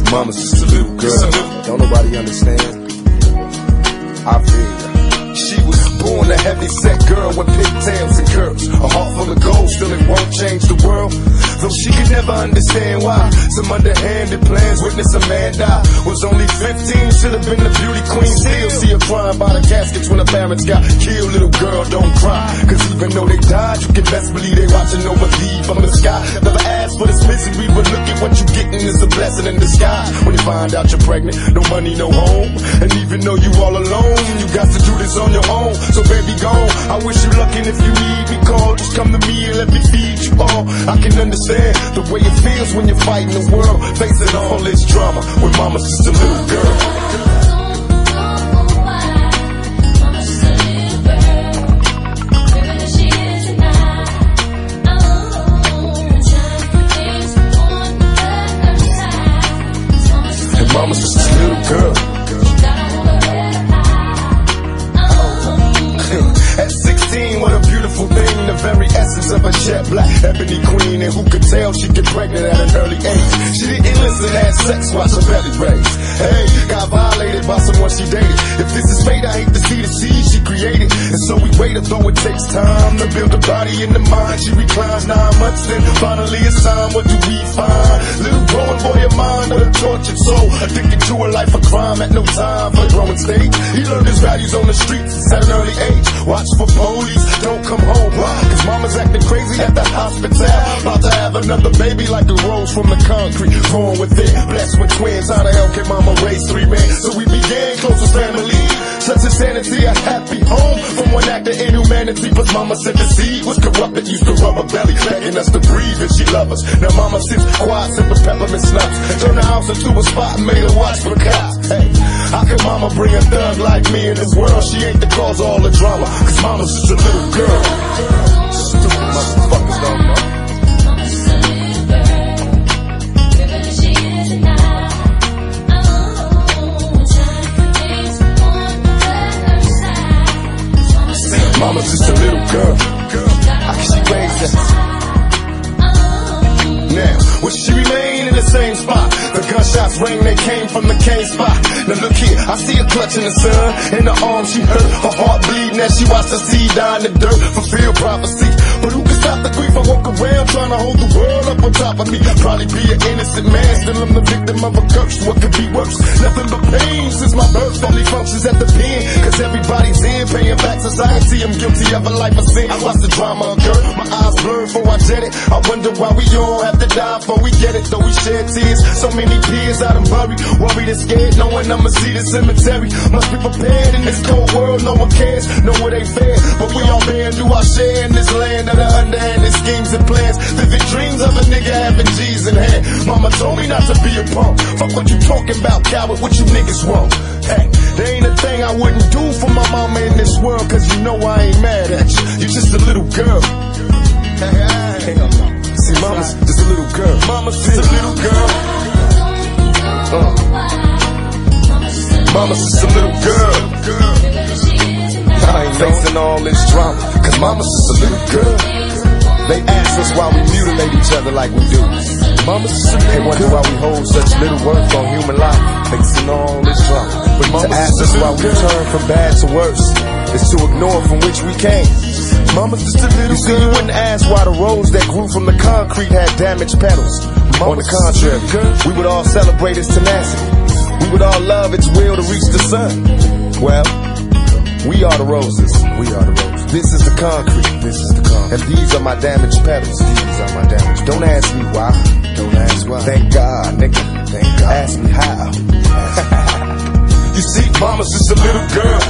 Mama's just a little girl. Don't nobody understand. I feel ya. She was born a heavy-set girl with pigtails and curls, a heart full of gold, still it won't change the world. Though she could never understand why some underhanded plans witness a man die. Was only 15, should have been the beauty queen. Still see her crying by the caskets when her parents got killed. Little girl, don't cry, cause even though they died, you can best believe they watching over thee from the sky. Never asked for this misery, but look at what you getting is a blessing in disguise. When you find out you're pregnant, no money, no home, and even though you all alone, you got to do this on your own. So baby, go on. I wish you luck, and if you need me, call. Just come to me and let me feed you all. I can understand the way it feels when you're fighting the world, facing all this drama with mama's just a little girl. Mama's just a little girl. At 16, what a beautiful thing, the very essence of a jet black ebony queen. And who could tell she get pregnant at an early age? She didn't listen, had sex, watch her belly raise. Hey, got violated by someone she dated. If this is fate, I hate to see the seed she created. And so we wait, though it takes time to build a body and the mind. She reclines 9 months, then finally it's time. What do we find? Little growing boy of mine with a tortured soul, addicted to a life of crime, at no time for the growing stage. He learned his values on the streets at an early age. Watch for police, don't come home. Why? Cause mama's acting crazy at the hospital. About to have another baby like a rose from the concrete. Born with it, blessed with twins. How the hell can mama raise 3 men? So we began close with family. Such insanity, a happy home from one act of inhumanity. Plus mama said the seed was corrupted. Used to rub her belly, begging us to breathe and she love us. Now mama sits quiet, sipping peppermint schnapps. Turn the house into a spot and made her watch for cops. Hey, how can mama bring a thug like me in this world? She ain't the cause of all the drama, cause mama's just a little girl. Stupid motherfuckers don't know. Mama's just a little girl. How can she raise us? Now, will she remain in the same spot? The gunshots rang, they came from the cane spot. Now look here, I see her clutching the sun. In the arms she hurt, her heart bleeding as she watched the seed die in the dirt. Fulfill prophecy, but who can stop the grief? I walk around trying to hold the world up on top of me. Probably be an innocent man, still I'm the victim of a curse. What could be worse? Nothing but pain since my birth. Only functions at the pen, cause everybody's in, paying back society. I'm guilty of a life of sin. I watch the drama occur, my eyes blurred before I jet it. I wonder why we all have to die before we get it. Though we shed tears, so many tears I done buried. Worried and scared, knowing I'ma see the cemetery. Must be prepared in this cold world, no one cares. Know it ain't fair, but we all bear and do our share in this land of the underhanded schemes and plans. Living dreams of a nigga having G's in hand. Mama told me not to be a punk. Fuck what you talking about, coward, what you niggas want. Hey, there ain't a thing I wouldn't do for my mama in this world, cause you know I ain't mad at you. You just a little girl. Hey, see, mama's just a little girl. Mama's just a little girl. Mama's just a little girl. I ain't facing all this drama, cause mama's just a little girl. They ask us why we mutilate each other like we do. Mama's just a little girl. They wonder why we hold such little worth on human life, facing all this drama. But to ask us why we turn from bad to worse is to ignore from which we came. Mama's just a little girl. You see, you wouldn't ask why the rose that grew from the concrete had damaged petals. On the contrary, we would all celebrate its tenacity. We would all love its will to reach the sun. Well, we are the roses. We are the roses. This is the concrete. This is the concrete. And these are my damaged petals. These are my damaged. Don't ask me why. Don't ask why. Thank God, nigga. Thank God. Ask me how. You see, mama's just a little girl.